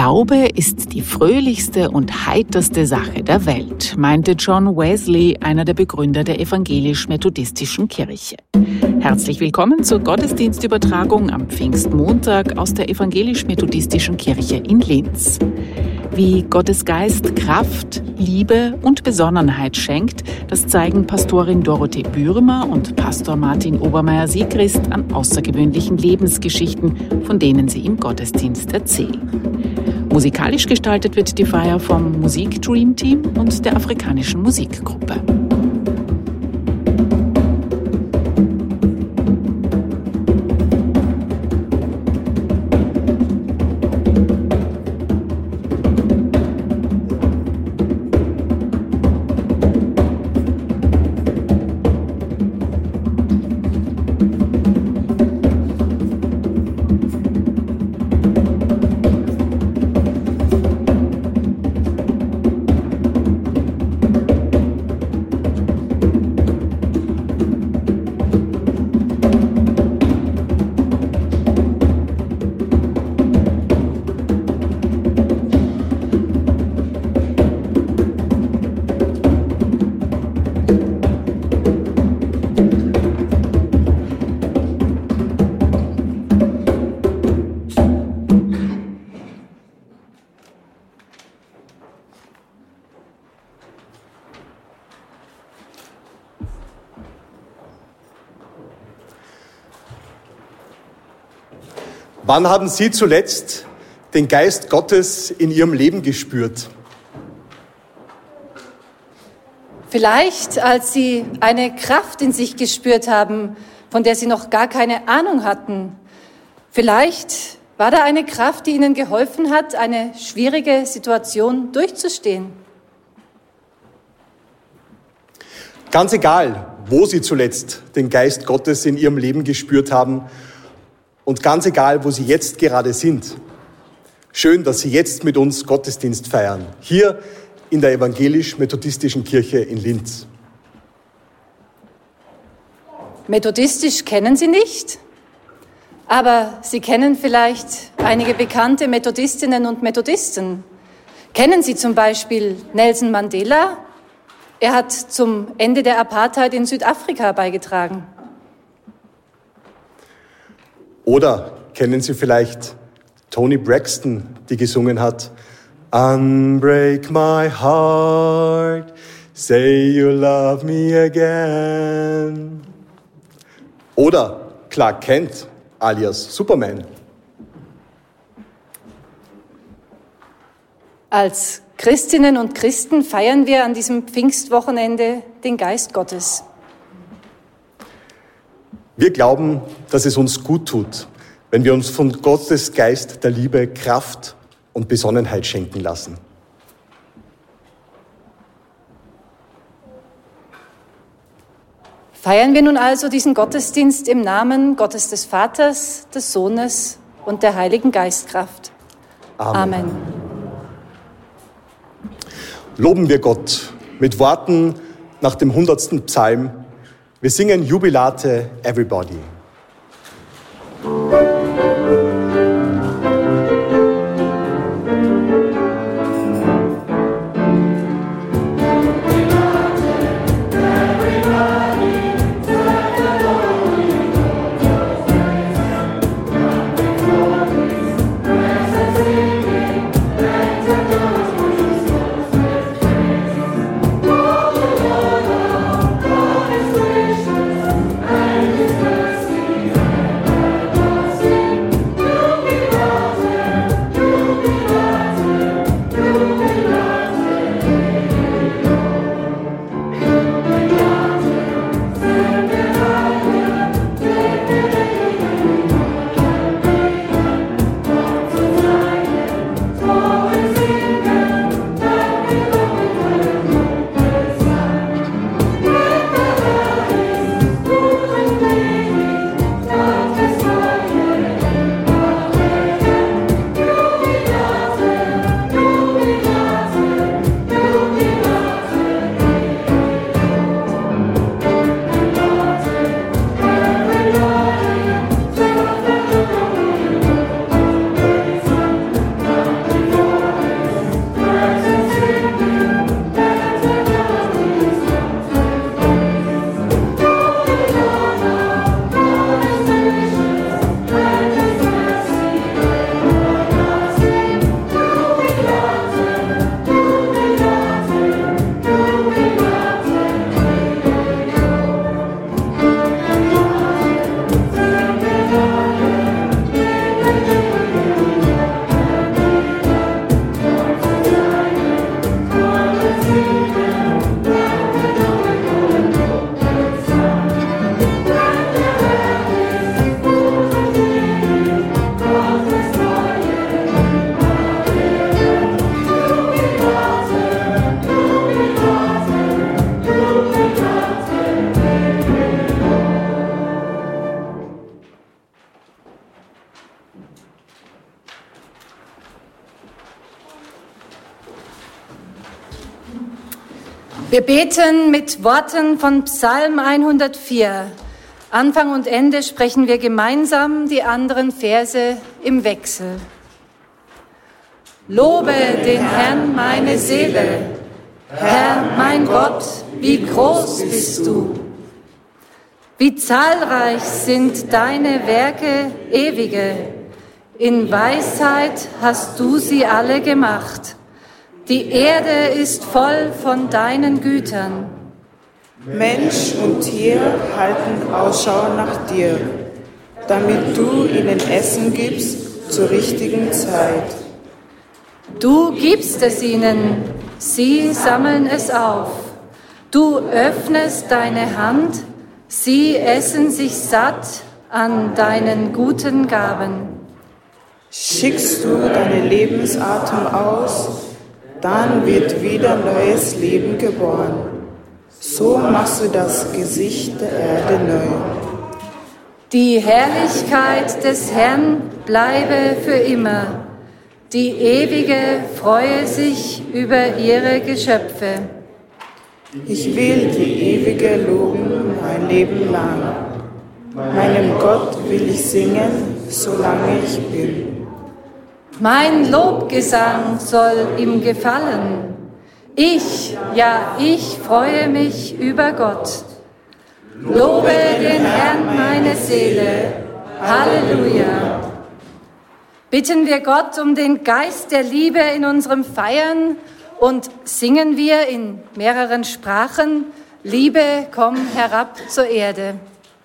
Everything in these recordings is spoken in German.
Glaube ist die fröhlichste und heiterste Sache der Welt, meinte John Wesley, einer der Begründer der evangelisch-methodistischen Kirche. Herzlich willkommen zur Gottesdienstübertragung am Pfingstmontag aus der evangelisch-methodistischen Kirche in Linz. Wie Gottes Geist Kraft, Liebe und Besonnenheit schenkt, das zeigen Pastorin Dorothee Bürmer und Pastor Martin Obermeier-Siegrist an außergewöhnlichen Lebensgeschichten, von denen sie im Gottesdienst erzählen. Musikalisch gestaltet wird die Feier vom Musik Dream Team und der afrikanischen Musikgruppe. Wann haben Sie zuletzt den Geist Gottes in Ihrem Leben gespürt? Vielleicht, als Sie eine Kraft in sich gespürt haben, von der Sie noch gar keine Ahnung hatten. Vielleicht war da eine Kraft, die Ihnen geholfen hat, eine schwierige Situation durchzustehen. Ganz egal, wo Sie zuletzt den Geist Gottes in Ihrem Leben gespürt haben und ganz egal, wo Sie jetzt gerade sind. Schön, dass Sie jetzt mit uns Gottesdienst feiern, hier in der evangelisch-methodistischen Kirche in Linz. Methodistisch kennen Sie nicht, aber Sie kennen vielleicht einige bekannte Methodistinnen und Methodisten. Kennen Sie zum Beispiel Nelson Mandela? Er hat zum Ende der Apartheid in Südafrika beigetragen. Oder kennen Sie vielleicht Toni Braxton, die gesungen hat, Unbreak my heart, say you love me again. Oder Clark Kent, alias Superman. Als Christinnen und Christen feiern wir an diesem Pfingstwochenende den Geist Gottes. Wir glauben, dass es uns gut tut, wenn wir uns von Gottes Geist der Liebe Kraft und Besonnenheit schenken lassen. Feiern wir nun also diesen Gottesdienst im Namen Gottes des Vaters, des Sohnes und der Heiligen Geistkraft. Amen. Loben wir Gott mit Worten nach dem 100. Psalm. Wir singen Jubilate Everybody. Wir beten mit Worten von Psalm 104. Anfang und Ende sprechen wir gemeinsam die anderen Verse im Wechsel. Lobe den Herrn, meine Seele. Herr, mein Gott, wie groß bist du. Wie zahlreich sind deine Werke, ewige. In Weisheit hast du sie alle gemacht. Die Erde ist voll von deinen Gütern. Mensch und Tier halten Ausschau nach dir, damit du ihnen Essen gibst zur richtigen Zeit. Du gibst es ihnen, sie sammeln es auf. Du öffnest deine Hand, sie essen sich satt an deinen guten Gaben. Schickst du deinen Lebensatem aus, dann wird wieder neues Leben geboren. So machst du das Gesicht der Erde neu. Die Herrlichkeit des Herrn bleibe für immer. Die Ewige freue sich über ihre Geschöpfe. Ich will die Ewige loben mein Leben lang. Meinem Gott will ich singen, solange ich bin. Mein Lobgesang soll ihm gefallen. Ich freue mich über Gott. Lobe den Herrn, meine Seele. Halleluja. Bitten wir Gott um den Geist der Liebe in unserem Feiern und singen wir in mehreren Sprachen: Liebe, komm herab zur Erde.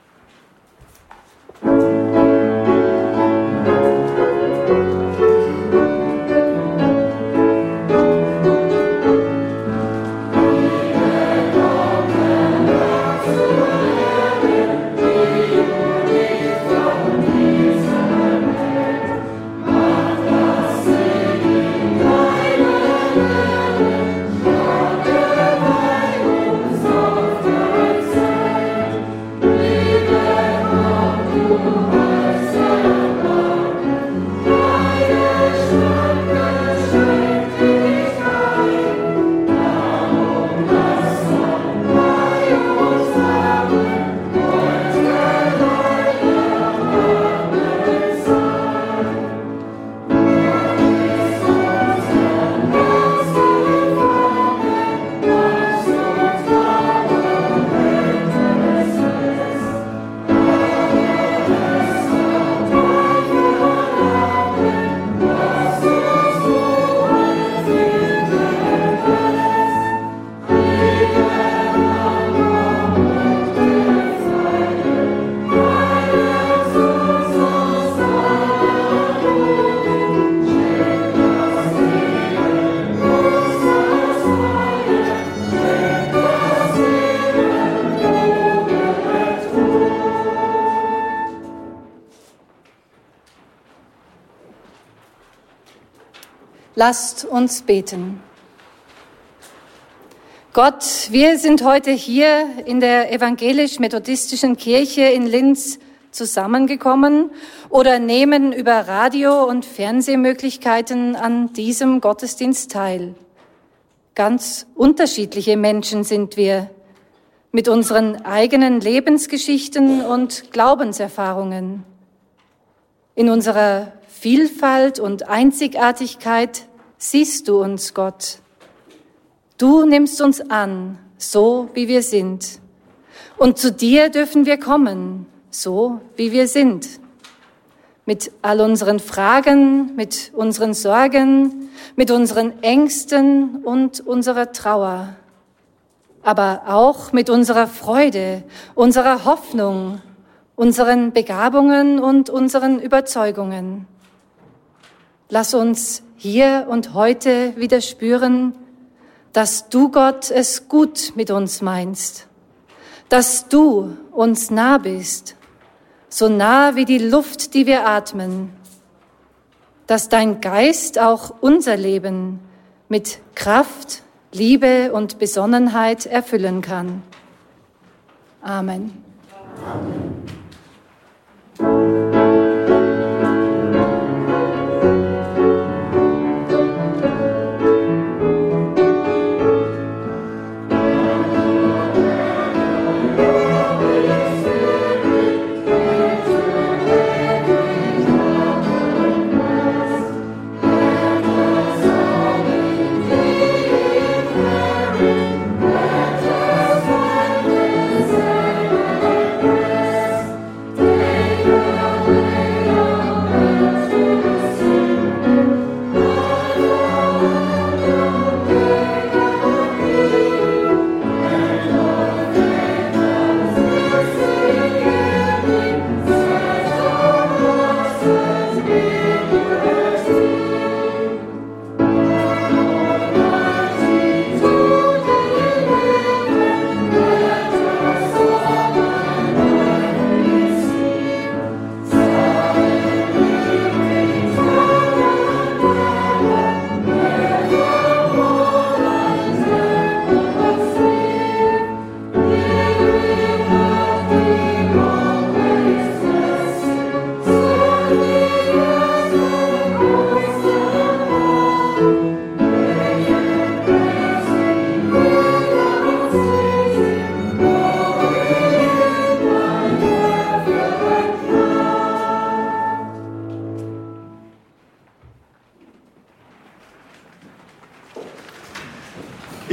Lasst uns beten. Gott, wir sind heute hier in der evangelisch-methodistischen Kirche in Linz zusammengekommen oder nehmen über Radio- und Fernsehmöglichkeiten an diesem Gottesdienst teil. Ganz unterschiedliche Menschen sind wir, mit unseren eigenen Lebensgeschichten und Glaubenserfahrungen. In unserer Vielfalt und Einzigartigkeit siehst du uns, Gott. Du nimmst uns an, so wie wir sind. Und zu dir dürfen wir kommen, so wie wir sind. Mit all unseren Fragen, mit unseren Sorgen, mit unseren Ängsten und unserer Trauer. Aber auch mit unserer Freude, unserer Hoffnung, unseren Begabungen und unseren Überzeugungen. Lass uns hier und heute wieder spüren, dass du, Gott, es gut mit uns meinst, dass du uns nah bist, so nah wie die Luft, die wir atmen, dass dein Geist auch unser Leben mit Kraft, Liebe und Besonnenheit erfüllen kann. Amen.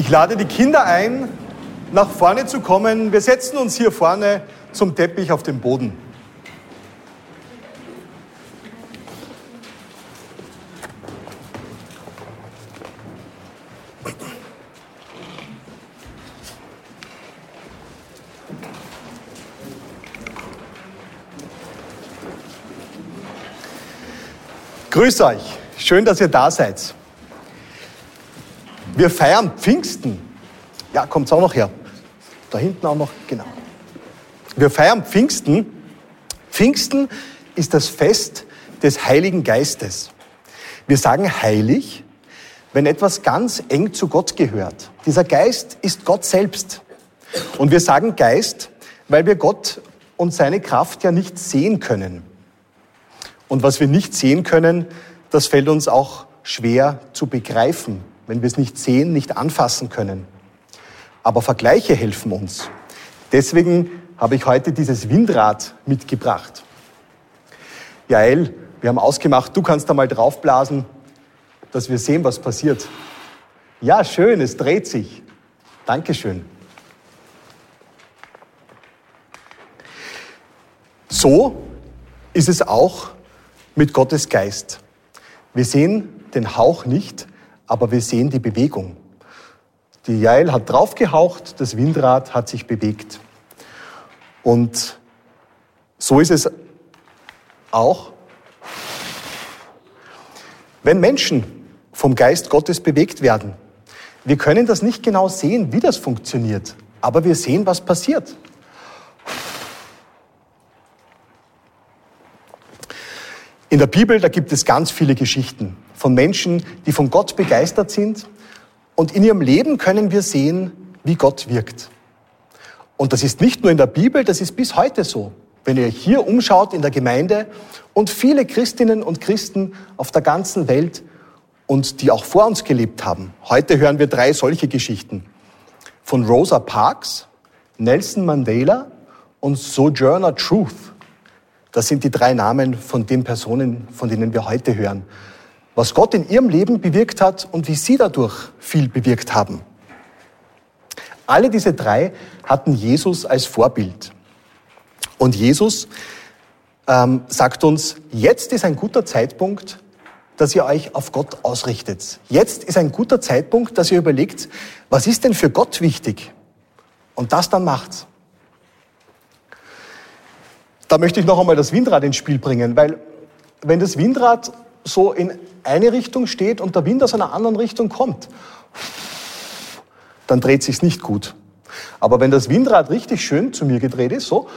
Ich lade die Kinder ein, nach vorne zu kommen. Wir setzen uns hier vorne zum Teppich auf den Boden. Grüß euch, schön, dass ihr da seid. Wir feiern Pfingsten. Ja, kommt's auch noch her. Da hinten auch noch, genau. Wir feiern Pfingsten. Pfingsten ist das Fest des Heiligen Geistes. Wir sagen heilig, wenn etwas ganz eng zu Gott gehört. Dieser Geist ist Gott selbst. Und wir sagen Geist, weil wir Gott und seine Kraft ja nicht sehen können. Und was wir nicht sehen können, das fällt uns auch schwer zu begreifen, wenn wir es nicht sehen, nicht anfassen können. Aber Vergleiche helfen uns. Deswegen habe ich heute dieses Windrad mitgebracht. Jael, wir haben ausgemacht, du kannst da mal draufblasen, dass wir sehen, was passiert. Ja, schön, es dreht sich. Dankeschön. So ist es auch mit Gottes Geist. Wir sehen den Hauch nicht, aber wir sehen die Bewegung. Die Jael hat draufgehaucht, das Windrad hat sich bewegt. Und so ist es auch, wenn Menschen vom Geist Gottes bewegt werden. Wir können das nicht genau sehen, wie das funktioniert, aber wir sehen, was passiert. In der Bibel, da gibt es ganz viele Geschichten von Menschen, die von Gott begeistert sind. Und in ihrem Leben können wir sehen, wie Gott wirkt. Und das ist nicht nur in der Bibel, das ist bis heute so. Wenn ihr hier umschaut in der Gemeinde und viele Christinnen und Christen auf der ganzen Welt und die auch vor uns gelebt haben. Heute hören wir 3 solche Geschichten. Von Rosa Parks, Nelson Mandela und Sojourner Truth. Das sind die 3 Namen von den Personen, von denen wir heute hören. Was Gott in ihrem Leben bewirkt hat und wie sie dadurch viel bewirkt haben. Alle diese 3 hatten Jesus als Vorbild. Und Jesus sagt uns, jetzt ist ein guter Zeitpunkt, dass ihr euch auf Gott ausrichtet. Jetzt ist ein guter Zeitpunkt, dass ihr überlegt, was ist denn für Gott wichtig? Und das dann macht's. Da möchte ich noch einmal das Windrad ins Spiel bringen, weil wenn das Windrad so in eine Richtung steht und der Wind aus einer anderen Richtung kommt, dann dreht sich's nicht gut. Aber wenn das Windrad richtig schön zu mir gedreht ist, so,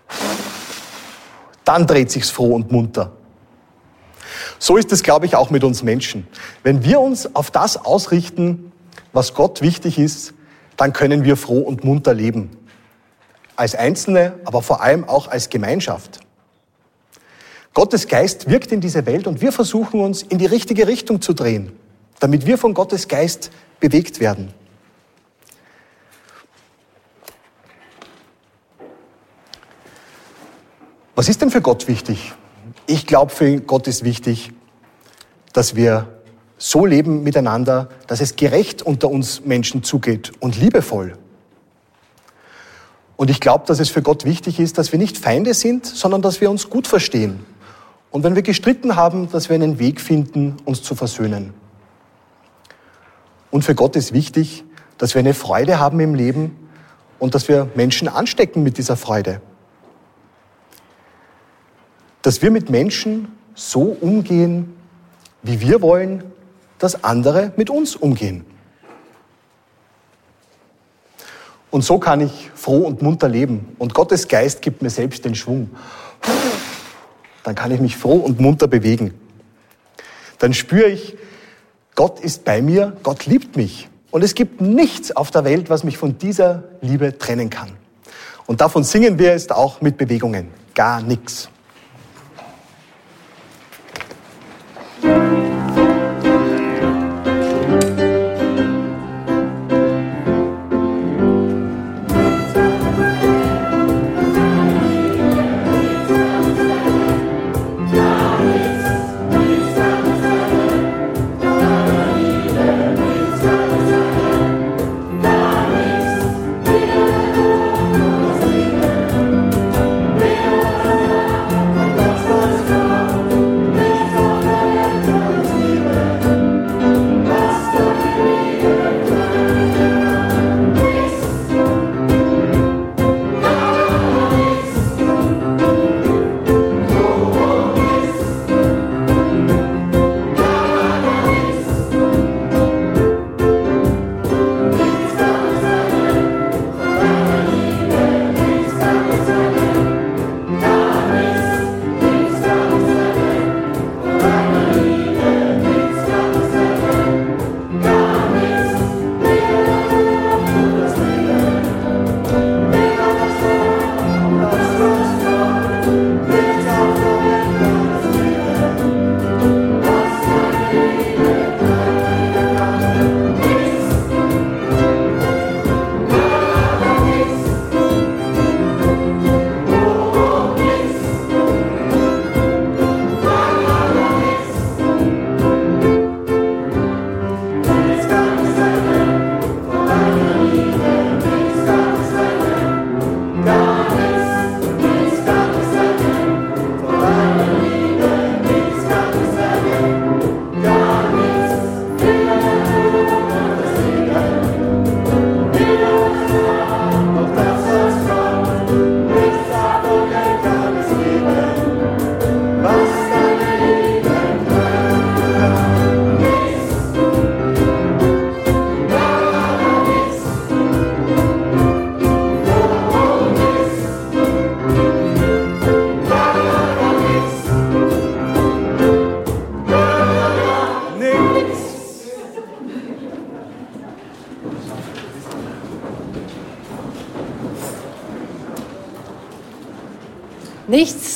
dann dreht sich's froh und munter. So ist es, glaube ich, auch mit uns Menschen. Wenn wir uns auf das ausrichten, was Gott wichtig ist, dann können wir froh und munter leben. Als Einzelne, aber vor allem auch als Gemeinschaft. Gottes Geist wirkt in diese Welt und wir versuchen uns in die richtige Richtung zu drehen, damit wir von Gottes Geist bewegt werden. Was ist denn für Gott wichtig? Ich glaube, für Gott ist wichtig, dass wir so leben miteinander, dass es gerecht unter uns Menschen zugeht und liebevoll. Und ich glaube, dass es für Gott wichtig ist, dass wir nicht Feinde sind, sondern dass wir uns gut verstehen. Und wenn wir gestritten haben, dass wir einen Weg finden, uns zu versöhnen. Und für Gott ist wichtig, dass wir eine Freude haben im Leben und dass wir Menschen anstecken mit dieser Freude. Dass wir mit Menschen so umgehen, wie wir wollen, dass andere mit uns umgehen. Und so kann ich froh und munter leben. Und Gottes Geist gibt mir selbst den Schwung. Dann kann ich mich froh und munter bewegen. Dann spüre ich, Gott ist bei mir, Gott liebt mich. Und es gibt nichts auf der Welt, was mich von dieser Liebe trennen kann. Und davon singen wir jetzt auch mit Bewegungen. Gar nichts.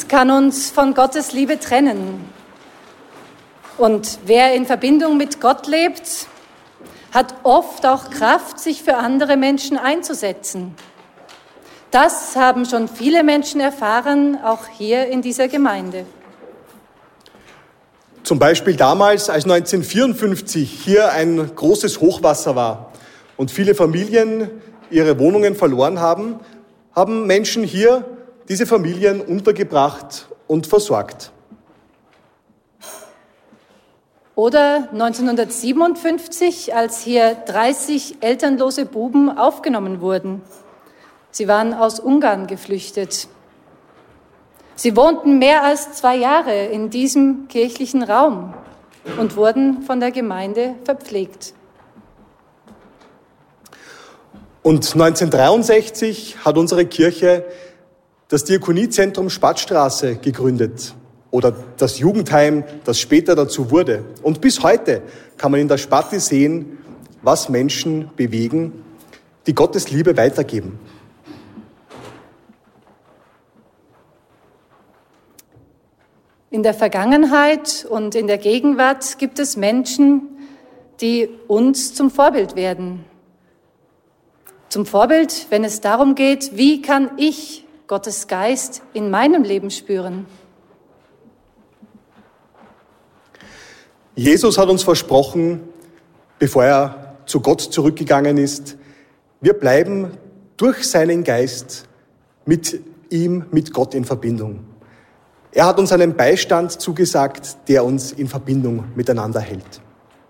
kann uns von Gottes Liebe trennen. Und wer in Verbindung mit Gott lebt, hat oft auch Kraft, sich für andere Menschen einzusetzen. Das haben schon viele Menschen erfahren, auch hier in dieser Gemeinde. Zum Beispiel damals, als 1954 hier ein großes Hochwasser war und viele Familien ihre Wohnungen verloren haben, haben Menschen hier diese Familien untergebracht und versorgt. Oder 1957, als hier 30 elternlose Buben aufgenommen wurden. Sie waren aus Ungarn geflüchtet. Sie wohnten mehr als 2 Jahre in diesem kirchlichen Raum und wurden von der Gemeinde verpflegt. Und 1963 hat unsere Kirche das Diakoniezentrum Spatzstraße gegründet oder das Jugendheim, das später dazu wurde. Und bis heute kann man in der Spatti sehen, was Menschen bewegen, die Gottes Liebe weitergeben. In der Vergangenheit und in der Gegenwart gibt es Menschen, die uns zum Vorbild werden. Zum Vorbild, wenn es darum geht, wie kann ich Gottes Geist in meinem Leben spüren? Jesus hat uns versprochen, bevor er zu Gott zurückgegangen ist, wir bleiben durch seinen Geist mit ihm, mit Gott in Verbindung. Er hat uns einen Beistand zugesagt, der uns in Verbindung miteinander hält.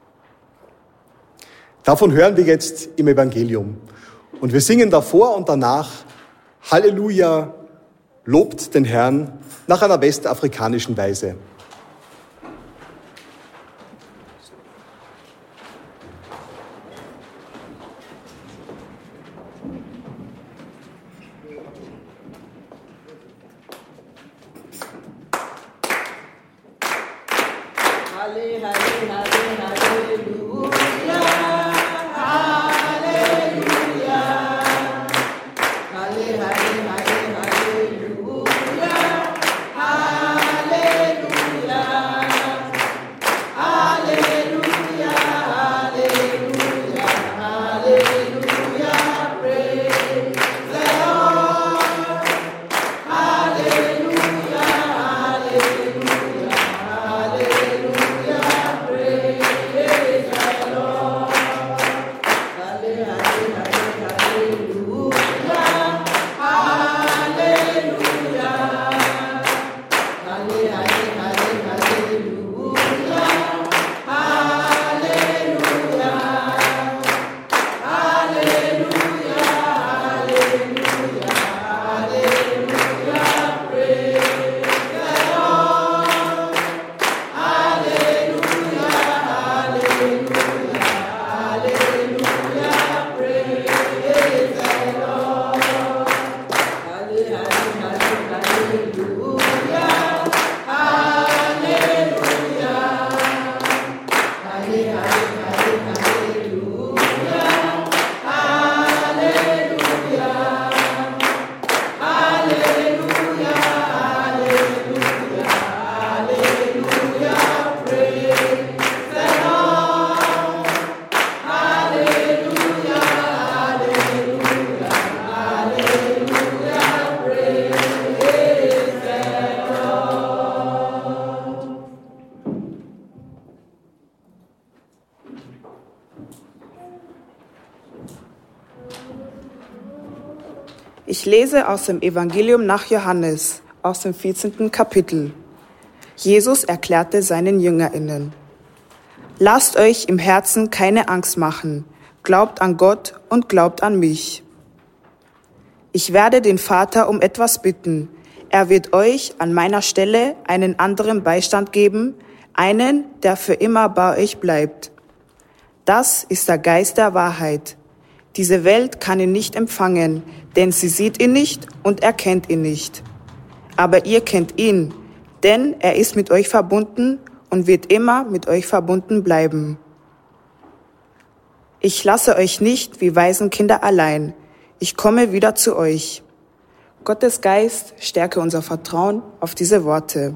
Davon hören wir jetzt im Evangelium. Und wir singen davor und danach Halleluja, lobt den Herrn nach einer westafrikanischen Weise. Ich lese aus dem Evangelium nach Johannes, aus dem 14. Kapitel. Jesus erklärte seinen JüngerInnen: Lasst euch im Herzen keine Angst machen. Glaubt an Gott und glaubt an mich. Ich werde den Vater um etwas bitten. Er wird euch an meiner Stelle einen anderen Beistand geben, einen, der für immer bei euch bleibt. Das ist der Geist der Wahrheit. Diese Welt kann ihn nicht empfangen, denn sie sieht ihn nicht und erkennt ihn nicht. Aber ihr kennt ihn, denn er ist mit euch verbunden und wird immer mit euch verbunden bleiben. Ich lasse euch nicht wie Waisenkinder allein. Ich komme wieder zu euch. Gottes Geist stärke unser Vertrauen auf diese Worte.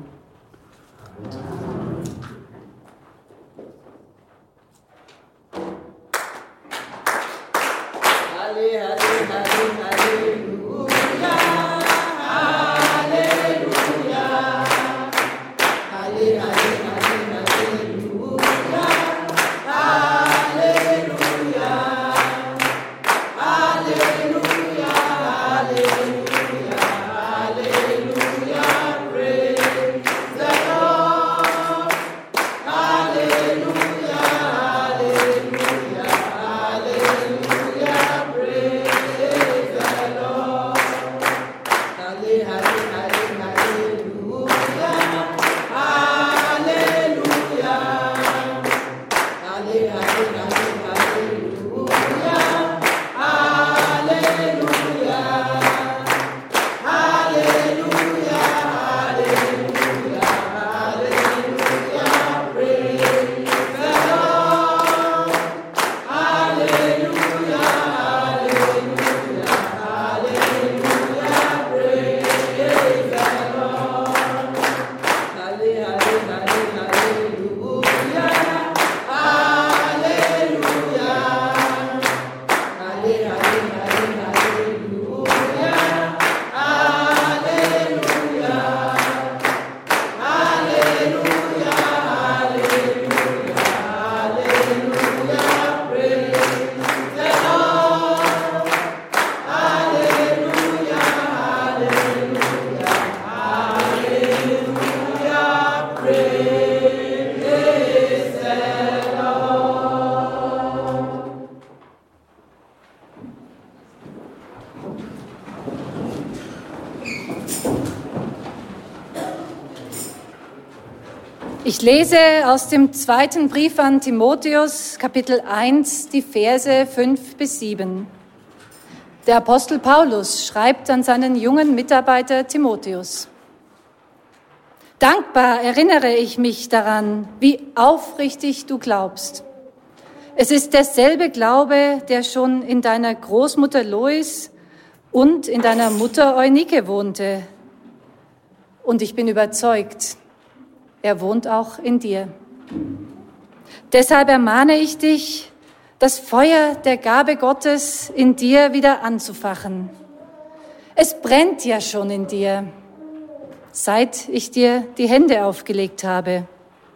Ich lese aus dem zweiten Brief an Timotheus, Kapitel 1, die Verse 5 bis 7. Der Apostel Paulus schreibt an seinen jungen Mitarbeiter Timotheus: Dankbar erinnere ich mich daran, wie aufrichtig du glaubst. Es ist derselbe Glaube, der schon in deiner Großmutter Lois und in deiner Mutter Eunike wohnte. Und ich bin überzeugt, er wohnt auch in dir. Deshalb ermahne ich dich, das Feuer der Gabe Gottes in dir wieder anzufachen. Es brennt ja schon in dir, seit ich dir die Hände aufgelegt habe.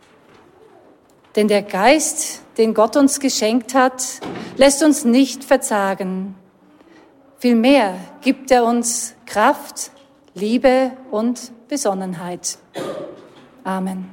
Denn der Geist, den Gott uns geschenkt hat, lässt uns nicht verzagen. Vielmehr gibt er uns Kraft, Liebe und Besonnenheit. Amen.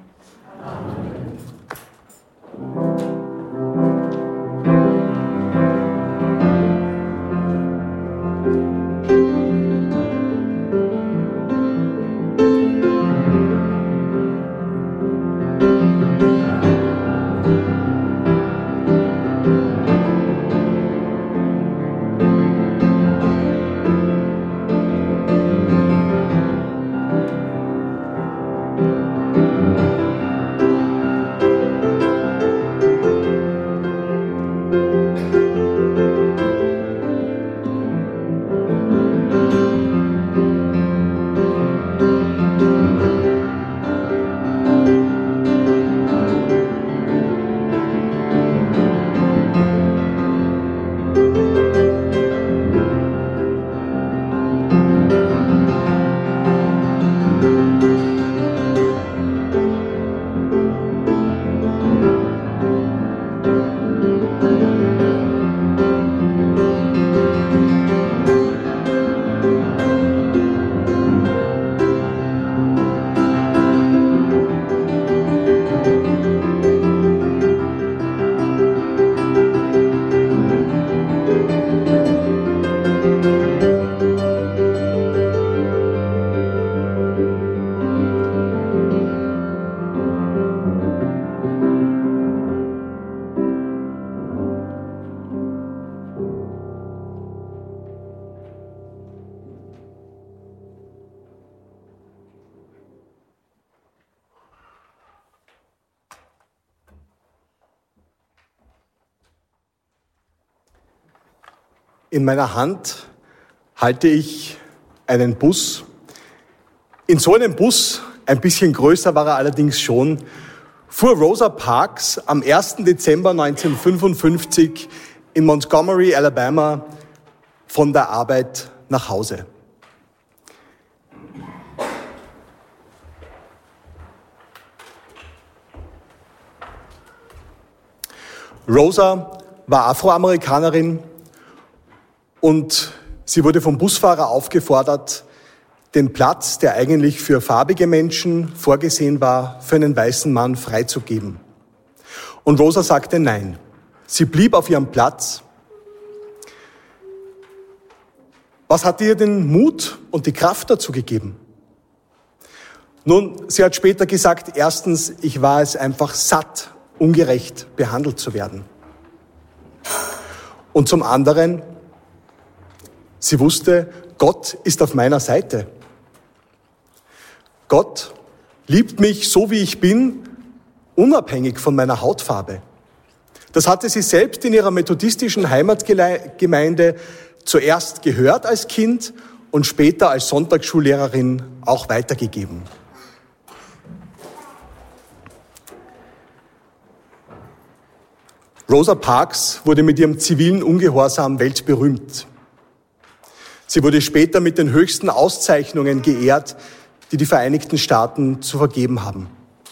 In meiner Hand halte ich einen Bus. In so einem Bus, ein bisschen größer war er allerdings schon, fuhr Rosa Parks am 1. Dezember 1955 in Montgomery, Alabama, von der Arbeit nach Hause. Rosa war Afroamerikanerin und sie wurde vom Busfahrer aufgefordert, den Platz, der eigentlich für farbige Menschen vorgesehen war, für einen weißen Mann freizugeben. Und Rosa sagte nein. Sie blieb auf ihrem Platz. Was hat ihr den Mut und die Kraft dazu gegeben? Nun, sie hat später gesagt, erstens, ich war es einfach satt, ungerecht behandelt zu werden. Und zum anderen, sie wusste, Gott ist auf meiner Seite. Gott liebt mich so, wie ich bin, unabhängig von meiner Hautfarbe. Das hatte sie selbst in ihrer methodistischen Heimatgemeinde zuerst gehört als Kind und später als Sonntagsschullehrerin auch weitergegeben. Rosa Parks wurde mit ihrem zivilen Ungehorsam weltberühmt. Sie wurde später mit den höchsten Auszeichnungen geehrt, die die Vereinigten Staaten zu vergeben haben.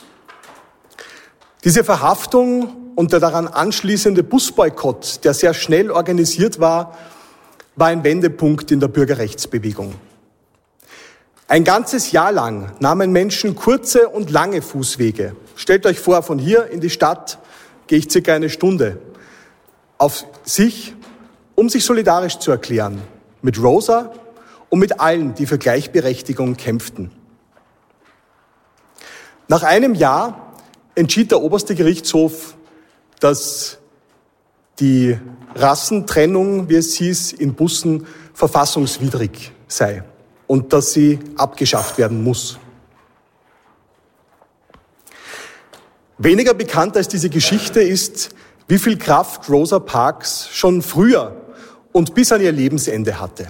Diese Verhaftung und der daran anschließende Busboykott, der sehr schnell organisiert war ein Wendepunkt in der Bürgerrechtsbewegung. Ein ganzes Jahr lang nahmen Menschen kurze und lange Fußwege. Stellt euch vor, von hier in die Stadt gehe ich circa eine Stunde auf sich, um sich solidarisch zu erklären mit Rosa und mit allen, die für Gleichberechtigung kämpften. Nach einem Jahr entschied der oberste Gerichtshof, dass die Rassentrennung, wie es hieß, in Bussen verfassungswidrig sei und dass sie abgeschafft werden muss. Weniger bekannt als diese Geschichte ist, wie viel Kraft Rosa Parks schon früher und bis an ihr Lebensende hatte.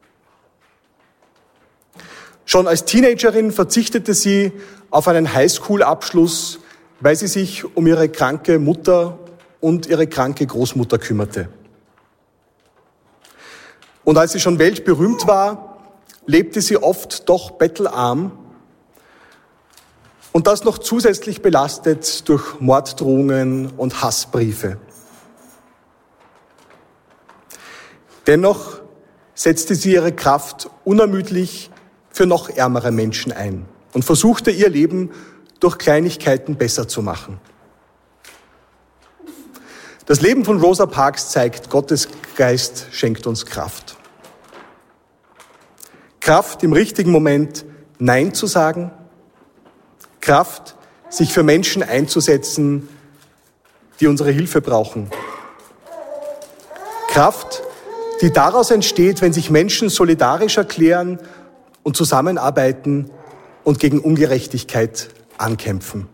Schon als Teenagerin verzichtete sie auf einen Highschool-Abschluss, weil sie sich um ihre kranke Mutter und ihre kranke Großmutter kümmerte. Und als sie schon weltberühmt war, lebte sie oft doch bettelarm und das noch zusätzlich belastet durch Morddrohungen und Hassbriefe. Dennoch setzte sie ihre Kraft unermüdlich für noch ärmere Menschen ein und versuchte ihr Leben durch Kleinigkeiten besser zu machen. Das Leben von Rosa Parks zeigt, Gottes Geist schenkt uns Kraft. Kraft, im richtigen Moment Nein zu sagen. Kraft, sich für Menschen einzusetzen, die unsere Hilfe brauchen. Kraft, die daraus entsteht, wenn sich Menschen solidarisch erklären und zusammenarbeiten und gegen Ungerechtigkeit ankämpfen.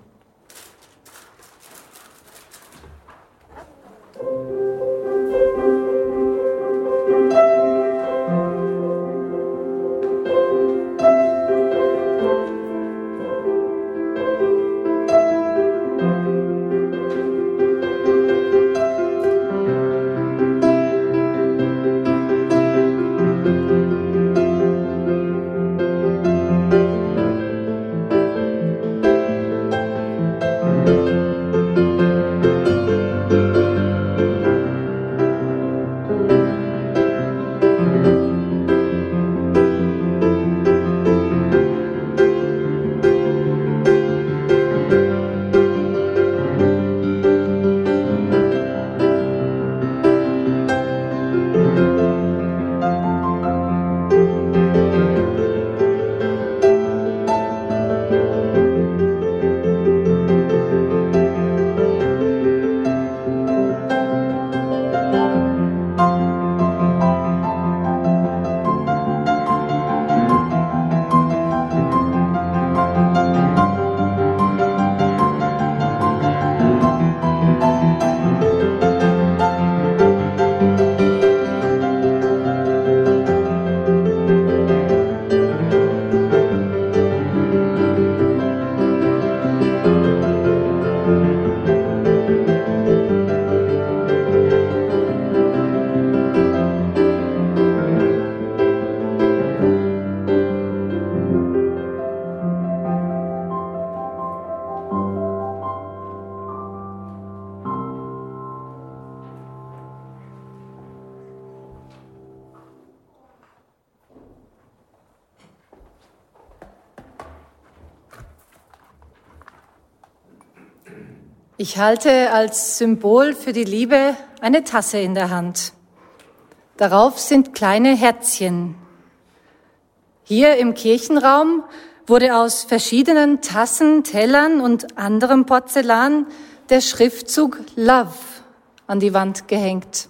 Ich halte als Symbol für die Liebe eine Tasse in der Hand. Darauf sind kleine Herzchen. Hier im Kirchenraum wurde aus verschiedenen Tassen, Tellern und anderem Porzellan der Schriftzug Love an die Wand gehängt.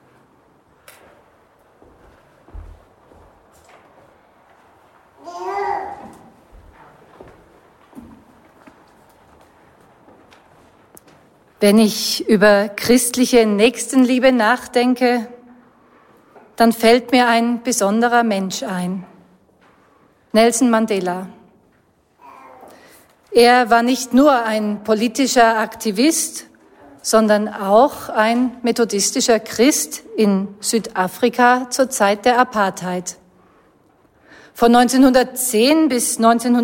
Wenn ich über christliche Nächstenliebe nachdenke, dann fällt mir ein besonderer Mensch ein. Nelson Mandela. Er war nicht nur ein politischer Aktivist, sondern auch ein methodistischer Christ in Südafrika zur Zeit der Apartheid. Von 1910 bis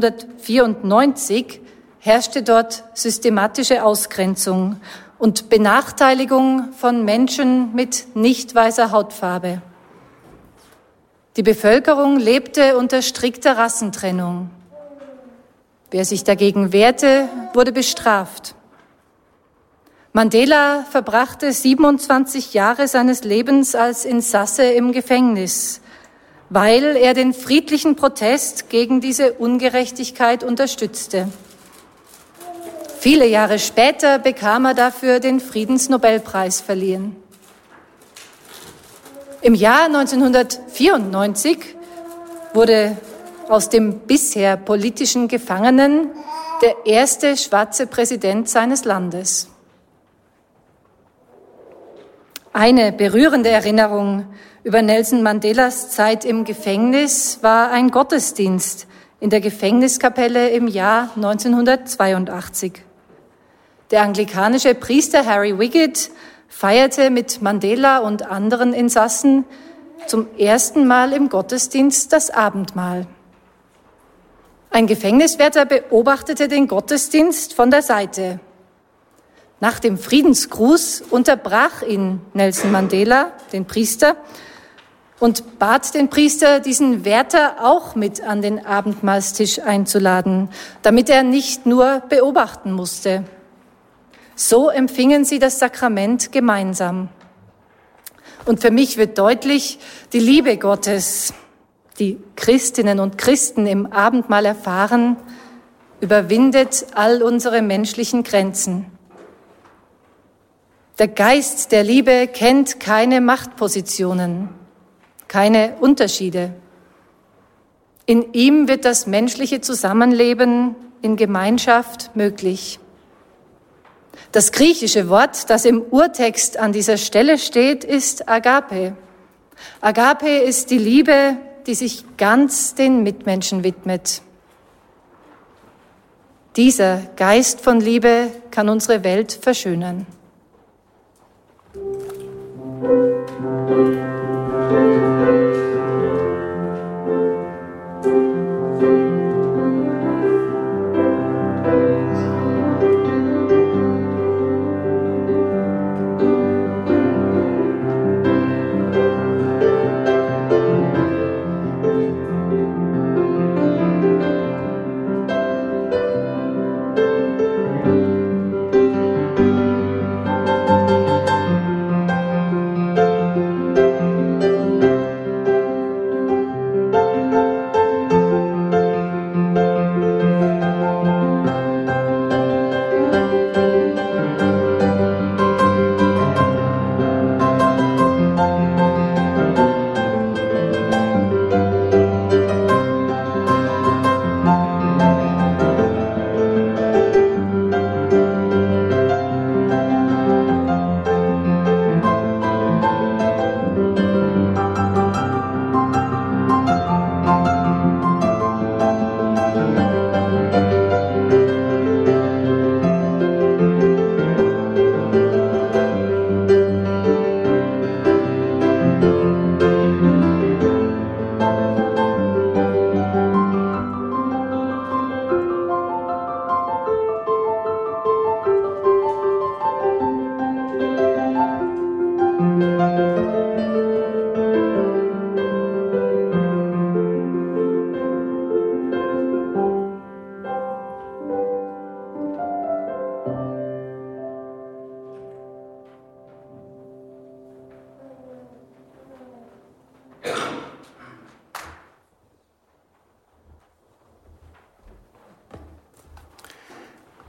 1994 herrschte dort systematische Ausgrenzung und Benachteiligung von Menschen mit nicht weißer Hautfarbe. Die Bevölkerung lebte unter strikter Rassentrennung. Wer sich dagegen wehrte, wurde bestraft. Mandela verbrachte 27 Jahre seines Lebens als Insasse im Gefängnis, weil er den friedlichen Protest gegen diese Ungerechtigkeit unterstützte. Viele Jahre später bekam er dafür den Friedensnobelpreis verliehen. Im Jahr 1994 wurde aus dem bisher politischen Gefangenen der erste schwarze Präsident seines Landes. Eine berührende Erinnerung über Nelson Mandelas Zeit im Gefängnis war ein Gottesdienst in der Gefängniskapelle im Jahr 1982. Der anglikanische Priester Harry Wiggett feierte mit Mandela und anderen Insassen zum ersten Mal im Gottesdienst das Abendmahl. Ein Gefängniswärter beobachtete den Gottesdienst von der Seite. Nach dem Friedensgruß unterbrach ihn Nelson Mandela, den Priester, und bat den Priester, diesen Wärter auch mit an den Abendmahlstisch einzuladen, damit er nicht nur beobachten musste. So empfingen sie das Sakrament gemeinsam. Und für mich wird deutlich, die Liebe Gottes, die Christinnen und Christen im Abendmahl erfahren, überwindet all unsere menschlichen Grenzen. Der Geist der Liebe kennt keine Machtpositionen, keine Unterschiede. In ihm wird das menschliche Zusammenleben in Gemeinschaft möglich. Das griechische Wort, das im Urtext an dieser Stelle steht, ist Agape. Agape ist die Liebe, die sich ganz den Mitmenschen widmet. Dieser Geist von Liebe kann unsere Welt verschönern.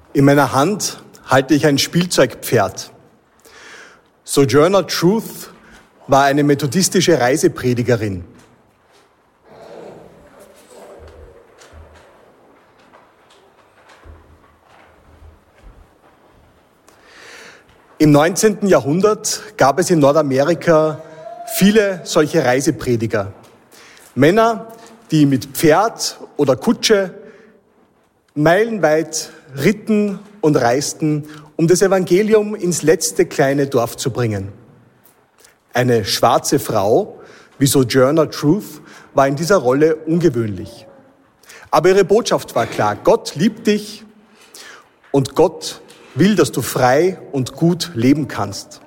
In meiner Hand halte ich ein Spielzeugpferd. Sojourner Truth war eine methodistische Reisepredigerin. Im 19. Jahrhundert gab es in Nordamerika viele solche Reiseprediger. Männer, die mit Pferd oder Kutsche meilenweit ritten und reisten, um das Evangelium ins letzte kleine Dorf zu bringen. Eine schwarze Frau, wie Sojourner Truth, war in dieser Rolle ungewöhnlich. Aber ihre Botschaft war klar: Gott liebt dich und Gott will, dass du frei und gut leben kannst.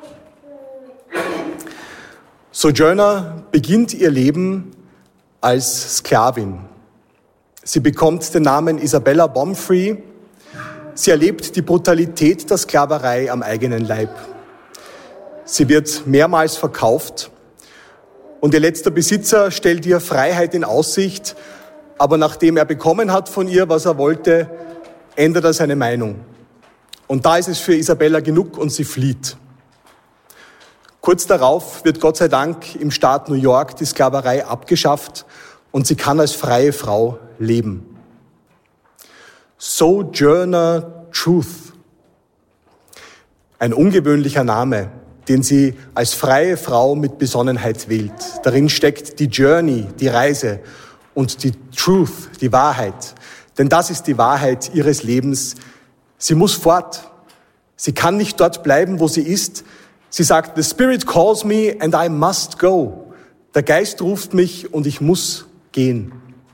Sojourner beginnt ihr Leben als Sklavin. Sie bekommt den Namen Isabella Baumfree. Sie erlebt die Brutalität der Sklaverei am eigenen Leib. Sie wird mehrmals verkauft und ihr letzter Besitzer stellt ihr Freiheit in Aussicht, aber nachdem er bekommen hat von ihr, was er wollte, ändert er seine Meinung. Und da ist es für Isabella genug und sie flieht. Kurz darauf wird Gott sei Dank im Staat New York die Sklaverei abgeschafft und sie kann als freie Frau leben. Sojourner Truth. Ein ungewöhnlicher Name, den sie als freie Frau mit Besonnenheit wählt. Darin steckt die Journey, die Reise, und die Truth, die Wahrheit. Denn das ist die Wahrheit ihres Lebens. Sie muss fort. Sie kann nicht dort bleiben, wo sie ist. Sie sagt, the Spirit calls me and I must go. Der Geist ruft mich und ich muss gehen.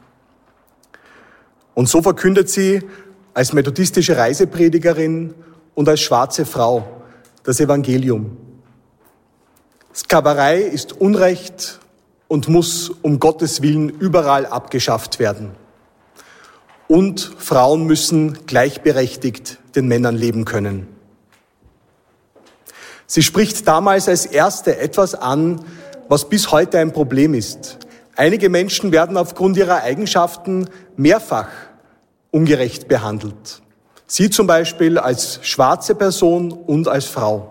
Und so verkündet sie als methodistische Reisepredigerin und als schwarze Frau das Evangelium. Sklaverei ist Unrecht und muss um Gottes Willen überall abgeschafft werden. Und Frauen müssen gleichberechtigt den Männern leben können. Sie spricht damals als Erste etwas an, was bis heute ein Problem ist. Einige Menschen werden aufgrund ihrer Eigenschaften mehrfach ungerecht behandelt. Sie zum Beispiel als schwarze Person und als Frau.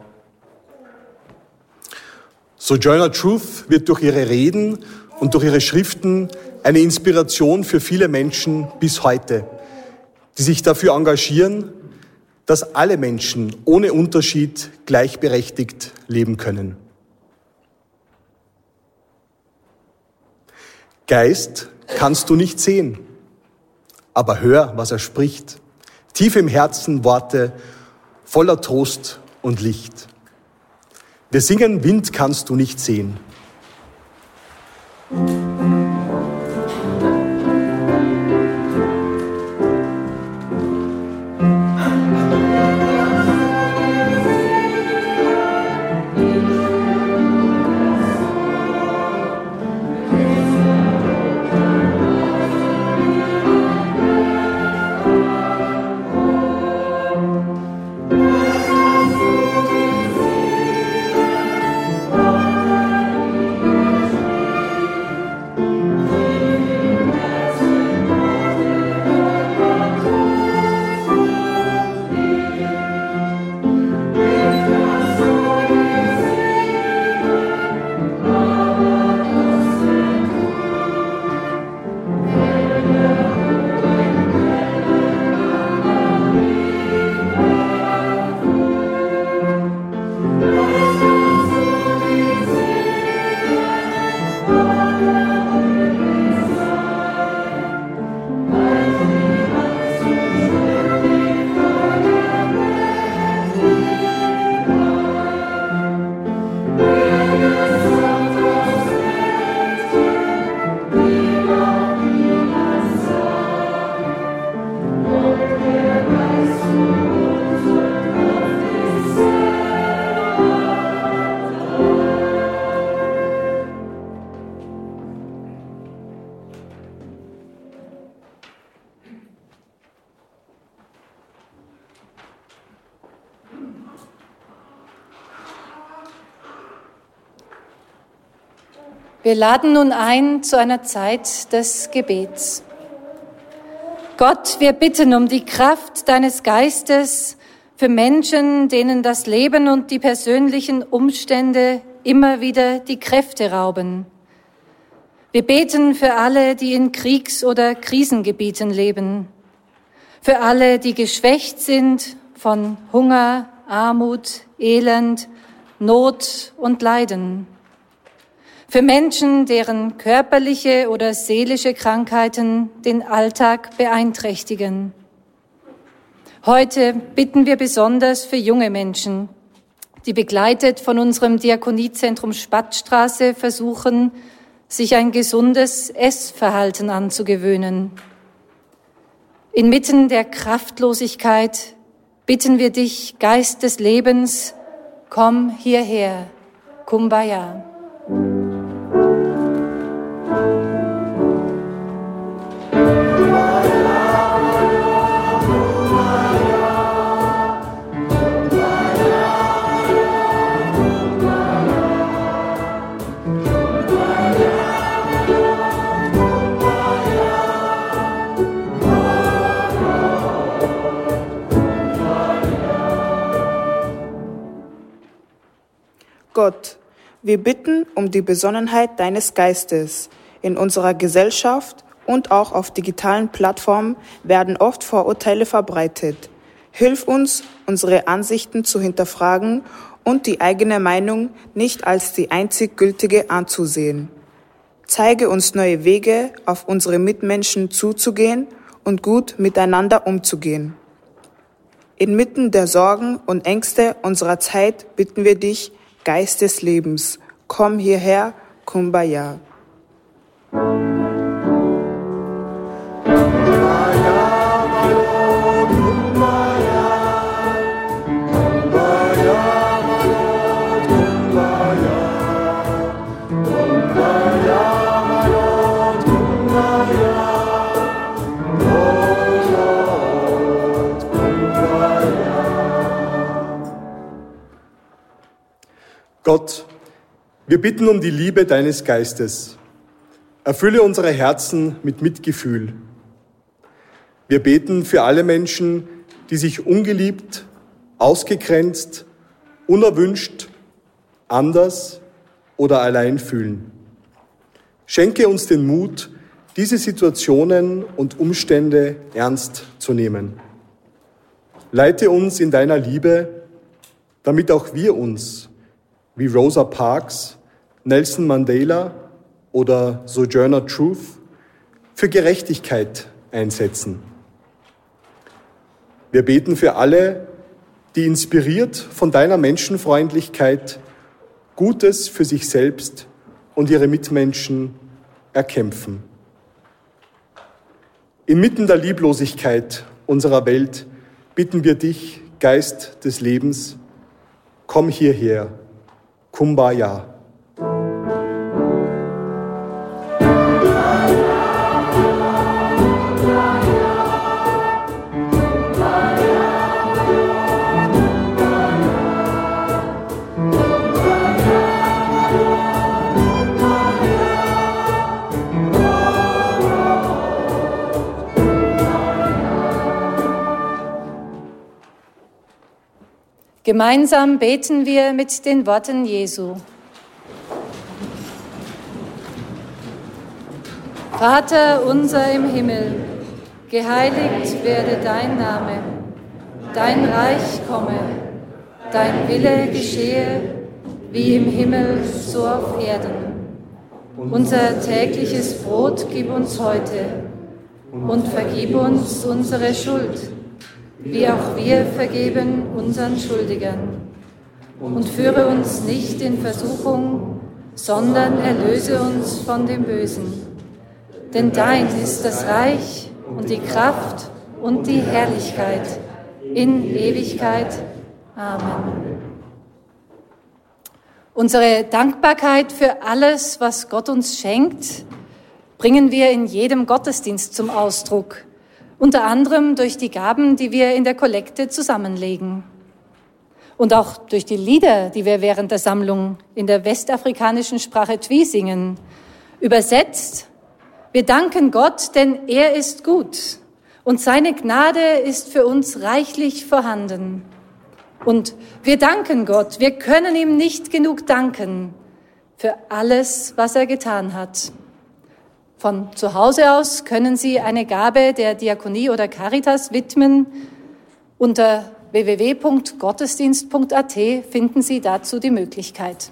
Sojourner Truth wird durch ihre Reden und durch ihre Schriften eine Inspiration für viele Menschen bis heute, die sich dafür engagieren, dass alle Menschen ohne Unterschied gleichberechtigt leben können. Geist kannst du nicht sehen, aber hör, was er spricht. Tief im Herzen Worte voller Trost und Licht. Wir singen, Wind kannst du nicht sehen. Wir laden nun ein zu einer Zeit des Gebets. Gott, wir bitten um die Kraft deines Geistes für Menschen, denen das Leben und die persönlichen Umstände immer wieder die Kräfte rauben. Wir beten für alle, die in Kriegs- oder Krisengebieten leben, für alle, die geschwächt sind von Hunger, Armut, Elend, Not und Leiden, für Menschen, deren körperliche oder seelische Krankheiten den Alltag beeinträchtigen. Heute bitten wir besonders für junge Menschen, die begleitet von unserem Diakoniezentrum Spattstraße versuchen, sich ein gesundes Essverhalten anzugewöhnen. Inmitten der Kraftlosigkeit bitten wir dich, Geist des Lebens, komm hierher, Kumbaya. Gott, wir bitten um die Besonnenheit deines Geistes. In unserer Gesellschaft und auch auf digitalen Plattformen werden oft Vorurteile verbreitet. Hilf uns, unsere Ansichten zu hinterfragen und die eigene Meinung nicht als die einzig gültige anzusehen. Zeige uns neue Wege, auf unsere Mitmenschen zuzugehen und gut miteinander umzugehen. Inmitten der Sorgen und Ängste unserer Zeit bitten wir dich, Geist des Lebens, komm hierher, Kumbaya. Gott, wir bitten um die Liebe deines Geistes. Erfülle unsere Herzen mit Mitgefühl. Wir beten für alle Menschen, die sich ungeliebt, ausgegrenzt, unerwünscht, anders oder allein fühlen. Schenke uns den Mut, diese Situationen und Umstände ernst zu nehmen. Leite uns in deiner Liebe, damit auch wir uns wie Rosa Parks, Nelson Mandela oder Sojourner Truth für Gerechtigkeit einsetzen. Wir beten für alle, die inspiriert von deiner Menschenfreundlichkeit Gutes für sich selbst und ihre Mitmenschen erkämpfen. Inmitten der Lieblosigkeit unserer Welt bitten wir dich, Geist des Lebens, komm hierher, Kumbaya. Gemeinsam beten wir mit den Worten Jesu. Vater unser im Himmel, geheiligt werde dein Name, dein Reich komme, dein Wille geschehe, wie im Himmel, so auf Erden. Unser tägliches Brot gib uns heute und vergib uns unsere Schuld, wie auch wir vergeben unseren Schuldigern. Und führe uns nicht in Versuchung, sondern erlöse uns von dem Bösen. Denn dein ist das Reich und die Kraft und die Herrlichkeit in Ewigkeit. Amen. Unsere Dankbarkeit für alles, was Gott uns schenkt, bringen wir in jedem Gottesdienst zum Ausdruck. Unter anderem durch die Gaben, die wir in der Kollekte zusammenlegen. Und auch durch die Lieder, die wir während der Sammlung in der westafrikanischen Sprache Twi singen. Übersetzt: Wir danken Gott, denn er ist gut und seine Gnade ist für uns reichlich vorhanden. Und wir danken Gott, wir können ihm nicht genug danken für alles, was er getan hat. Von zu Hause aus können Sie eine Gabe der Diakonie oder Caritas widmen. Unter www.gottesdienst.at finden Sie dazu die Möglichkeit.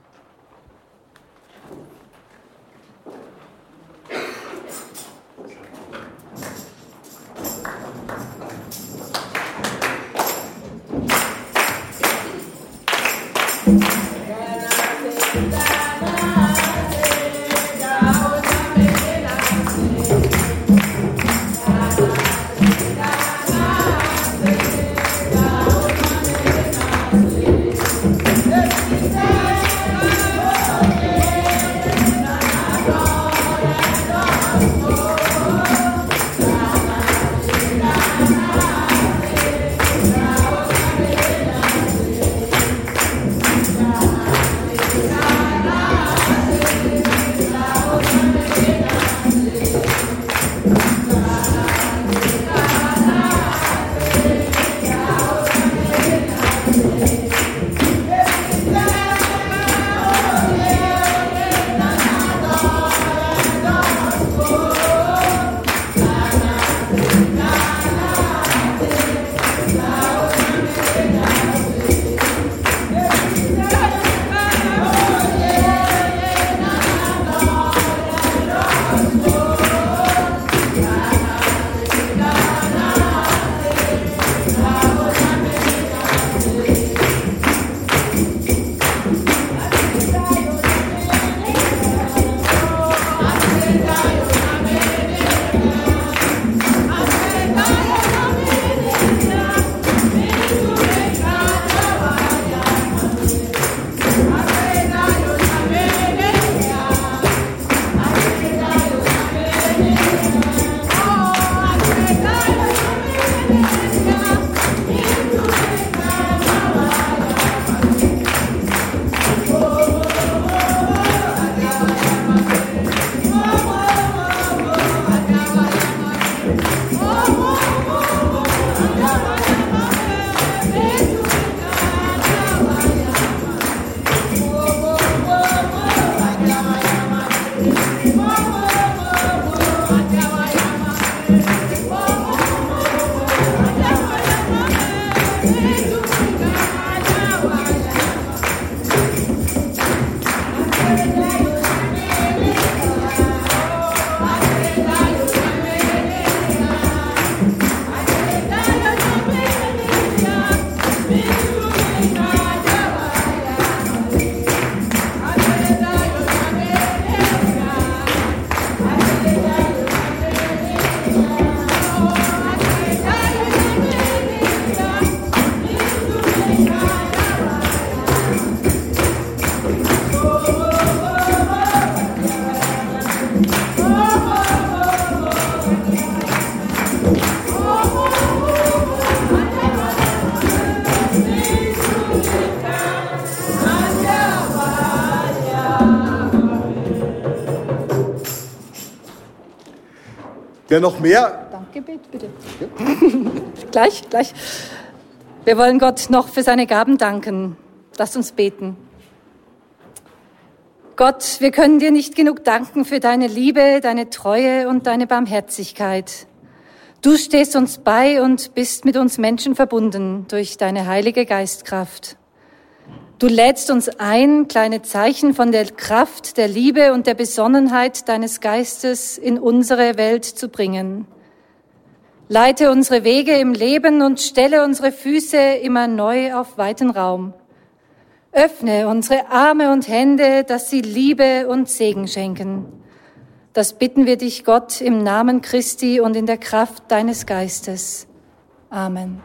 Wer noch mehr? Dankgebet, bitte. Ja. Gleich. Wir wollen Gott noch für seine Gaben danken. Lasst uns beten. Gott, wir können dir nicht genug danken für deine Liebe, deine Treue und deine Barmherzigkeit. Du stehst uns bei und bist mit uns Menschen verbunden durch deine heilige Geistkraft. Du lädst uns ein, kleine Zeichen von der Kraft, der Liebe und der Besonnenheit deines Geistes in unsere Welt zu bringen. Leite unsere Wege im Leben und stelle unsere Füße immer neu auf weiten Raum. Öffne unsere Arme und Hände, dass sie Liebe und Segen schenken. Das bitten wir dich, Gott, im Namen Christi und in der Kraft deines Geistes. Amen.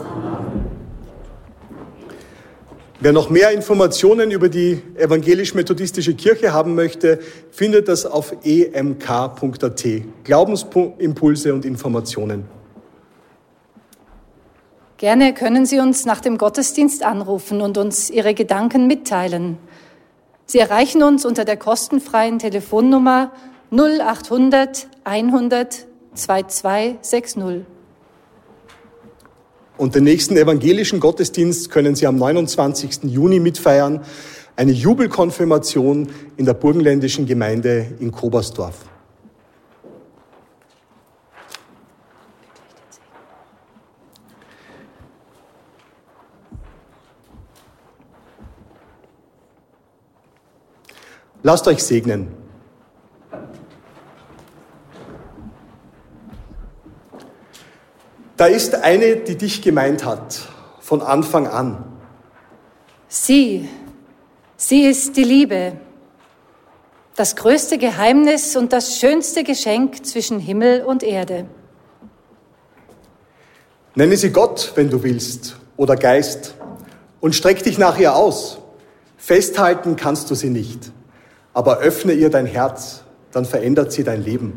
Wer noch mehr Informationen über die evangelisch-methodistische Kirche haben möchte, findet das auf emk.at. Glaubensimpulse und Informationen. Gerne können Sie uns nach dem Gottesdienst anrufen und uns Ihre Gedanken mitteilen. Sie erreichen uns unter der kostenfreien Telefonnummer 0800 100 2260. Und den nächsten evangelischen Gottesdienst können Sie am 29. Juni mitfeiern, eine Jubelkonfirmation in der burgenländischen Gemeinde in Kobersdorf. Lasst euch segnen. Da ist eine, die dich gemeint hat, von Anfang an. Sie ist die Liebe, das größte Geheimnis und das schönste Geschenk zwischen Himmel und Erde. Nenne sie Gott, wenn du willst, oder Geist, und streck dich nach ihr aus. Festhalten kannst du sie nicht, aber öffne ihr dein Herz, dann verändert sie dein Leben.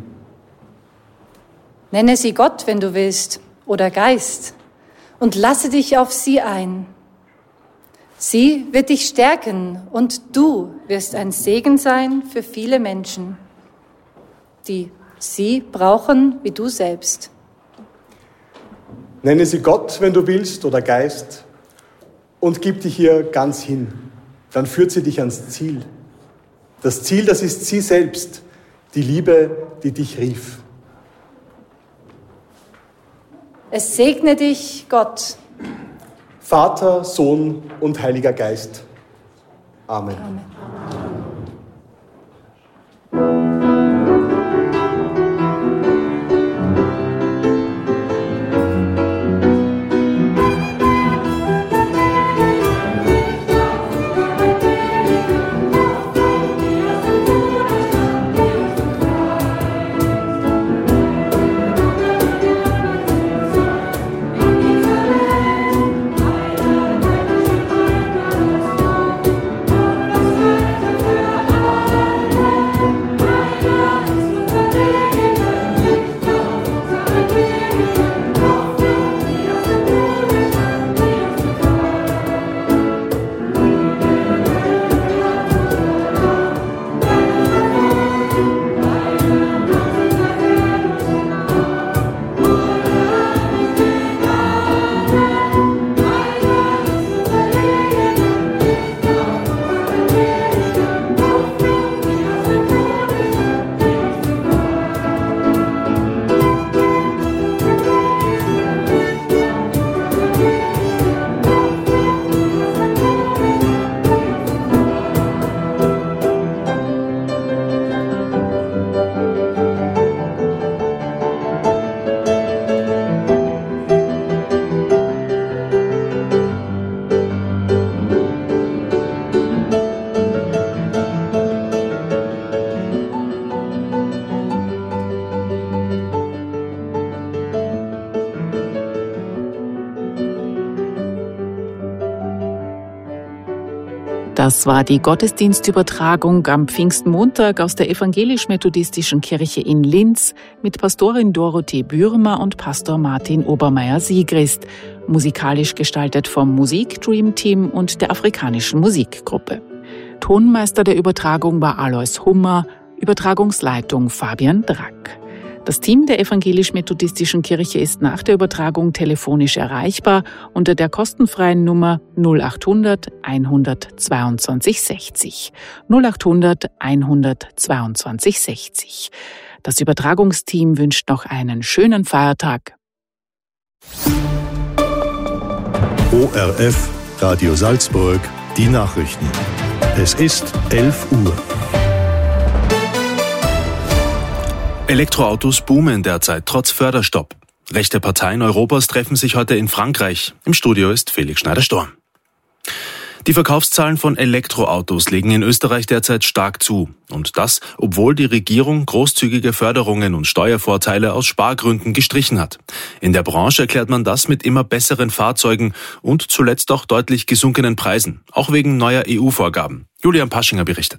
Nenne sie Gott, wenn du willst, oder Geist, und lasse dich auf sie ein. Sie wird dich stärken und du wirst ein Segen sein für viele Menschen, die sie brauchen wie du selbst. Nenne sie Gott, wenn du willst, oder Geist, und gib dich ihr ganz hin. Dann führt sie dich ans Ziel. Das Ziel, das ist sie selbst, die Liebe, die dich rief. Es segne dich, Gott. Vater, Sohn und Heiliger Geist. Amen. Amen. Das war die Gottesdienstübertragung am Pfingstmontag aus der Evangelisch-Methodistischen Kirche in Linz mit Pastorin Dorothee Bürmer und Pastor Martin Obermeier-Siegrist, musikalisch gestaltet vom Musik-Dream-Team und der Afrikanischen Musikgruppe. Tonmeister der Übertragung war Alois Hummer, Übertragungsleitung Fabian Drack. Das Team der Evangelisch-Methodistischen Kirche ist nach der Übertragung telefonisch erreichbar unter der kostenfreien Nummer 0800 122 60. 0800 122 60. Das Übertragungsteam wünscht noch einen schönen Feiertag. ORF Radio Salzburg, die Nachrichten. Es ist 11 Uhr. Elektroautos boomen derzeit trotz Förderstopp. Rechte Parteien Europas treffen sich heute in Frankreich. Im Studio ist Felix Schneider-Storm. Die Verkaufszahlen von Elektroautos legen in Österreich derzeit stark zu. Und das, obwohl die Regierung großzügige Förderungen und Steuervorteile aus Spargründen gestrichen hat. In der Branche erklärt man das mit immer besseren Fahrzeugen und zuletzt auch deutlich gesunkenen Preisen, auch wegen neuer EU-Vorgaben. Julian Paschinger berichtet.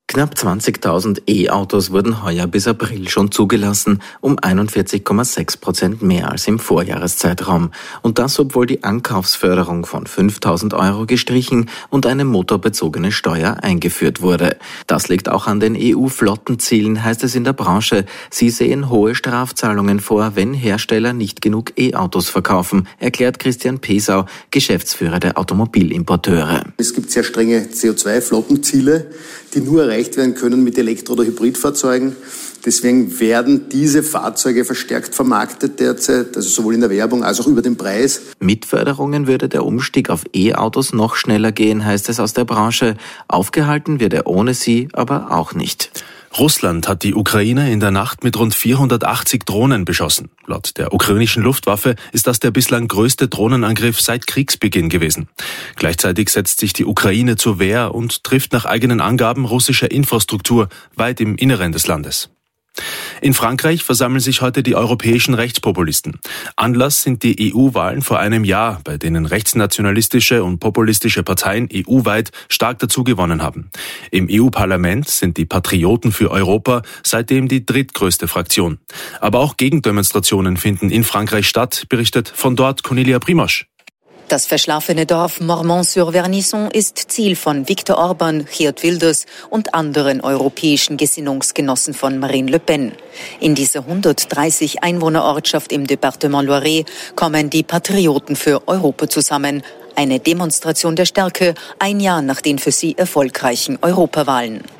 Knapp 20.000 E-Autos wurden heuer bis April schon zugelassen, um 41,6% mehr als im Vorjahreszeitraum. Und das, obwohl die Ankaufsförderung von 5.000 € gestrichen und eine motorbezogene Steuer eingeführt wurde. Das liegt auch an den EU-Flottenzielen, heißt es in der Branche. Sie sehen hohe Strafzahlungen vor, wenn Hersteller nicht genug E-Autos verkaufen, erklärt Christian Pesau, Geschäftsführer der Automobilimporteure. Es gibt sehr strenge CO2-Flottenziele, die nur erreicht werden können mit Elektro- oder Hybridfahrzeugen. Deswegen werden diese Fahrzeuge verstärkt vermarktet derzeit, also sowohl in der Werbung als auch über den Preis. Mit Förderungen würde der Umstieg auf E-Autos noch schneller gehen, heißt es aus der Branche. Aufgehalten wird er ohne sie aber auch nicht. Russland hat die Ukraine in der Nacht mit rund 480 Drohnen beschossen. Laut der ukrainischen Luftwaffe ist das der bislang größte Drohnenangriff seit Kriegsbeginn gewesen. Gleichzeitig setzt sich die Ukraine zur Wehr und trifft nach eigenen Angaben russische Infrastruktur weit im Inneren des Landes. In Frankreich versammeln sich heute die europäischen Rechtspopulisten. Anlass sind die EU-Wahlen vor einem Jahr, bei denen rechtsnationalistische und populistische Parteien EU-weit stark dazugewonnen haben. Im EU-Parlament sind die Patrioten für Europa seitdem die drittgrößte Fraktion. Aber auch Gegendemonstrationen finden in Frankreich statt, berichtet von dort Cornelia Primosch. Das verschlafene Dorf Mormont-sur-Vernisson ist Ziel von Viktor Orban, Geert Wilders und anderen europäischen Gesinnungsgenossen von Marine Le Pen. In dieser 130 Einwohnerortschaft im Departement Loiret kommen die Patrioten für Europa zusammen. Eine Demonstration der Stärke, ein Jahr nach den für sie erfolgreichen Europawahlen.